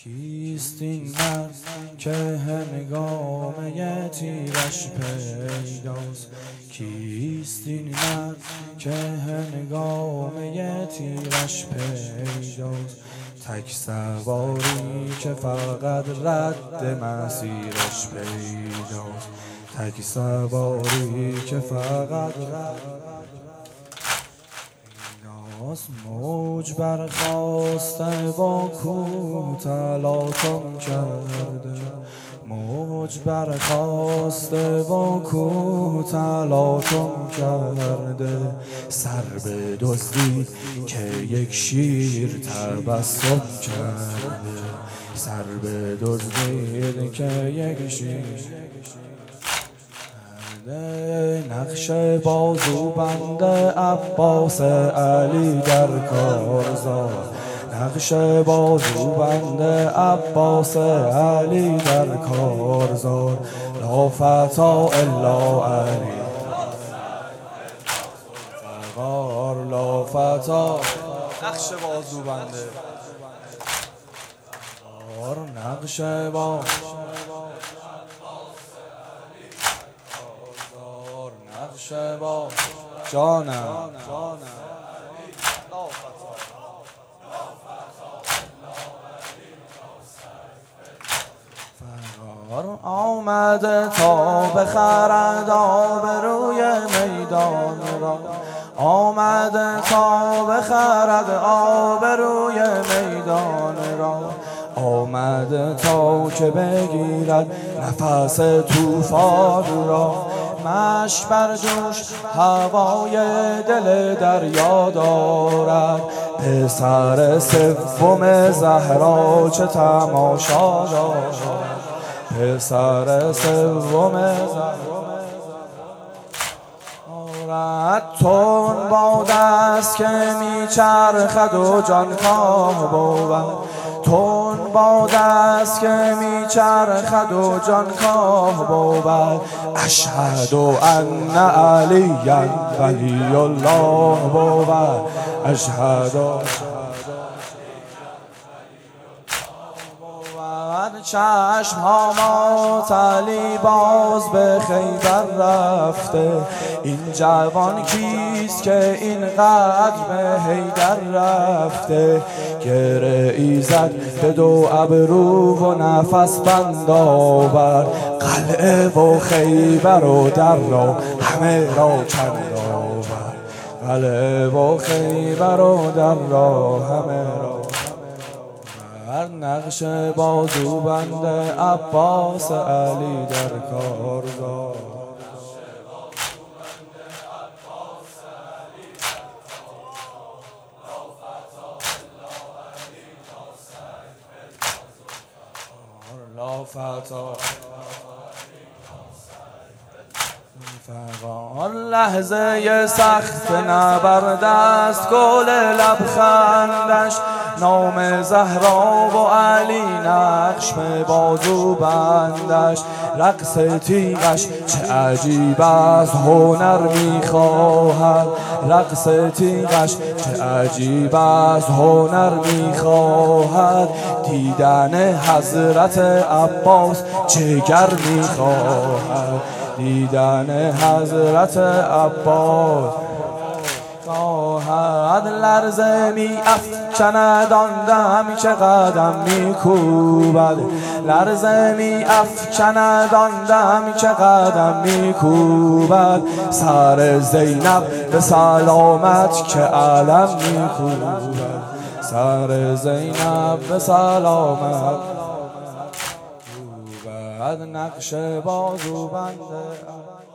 کیست این مرد که هنگامه تیرش پیداست؟ کیست این مرد که هنگامه تیرش پیداست؟ تک سواری که فقط رد مسیرش پیداست. تک سواری که فقط موج برخواسته با کوه تلاطم کرده، موج برخواسته با کوه تلاطم کرده. سر به دزدید که یک شیر تبسم کرده، سر به دزدید که یک شیر نقش بازوبند عباس علی در کار زاد، نقش بازوبند عباس علی در کار زاد. لا فتا الا علی فقار، لا فتا نقش بازوبنده نقش شبا جانم فرار آمده تا بخرد آبروی میدان را، آمده تا بخرد آبروی میدان را، آمده تا که بگیرد نفس طوفان را. مشک بر جوش هوای دل دریا دارد، پسر سوم زهرا چه تماشا دارد، پسر سوم زهرا تون باد است که میچرخد و جانکاه بود، تون باد است که میچرخد و جانکاه بود. اشهد ان علی ولی الله بود، اشهد چشم ها معطلی باز به خیبر رفته. این جوان کیست که اینقدر به حیدر رفته؟ گره ایزد به دو ابرو و نفس بند آورد، قلعه و خیبر و در را همه را چند آورد، قلعه و خیبر و در را همه را. نقش بازوبند عباس علی در کار زاد، لا فتا فقار لحظه سخت نبرد است گل لبخندش، نام زهرا و علی نقش به بازوبندش. رقص تیغش چه عجیب است هنر میخواهد، رقص تیغش چه عجیب است هنر میخواهد. دیدن حضرت عباس جگر میخواهد، دیدن حضرت عباس خواهد. لرزه می افکند آن دم که قدم می کوبد، لرزه می افکند آن دم که قدم می کوبد. سر زینب به سلامت که علم می کوبد، سر زینب به سلامت کوبد. نقش بازوبند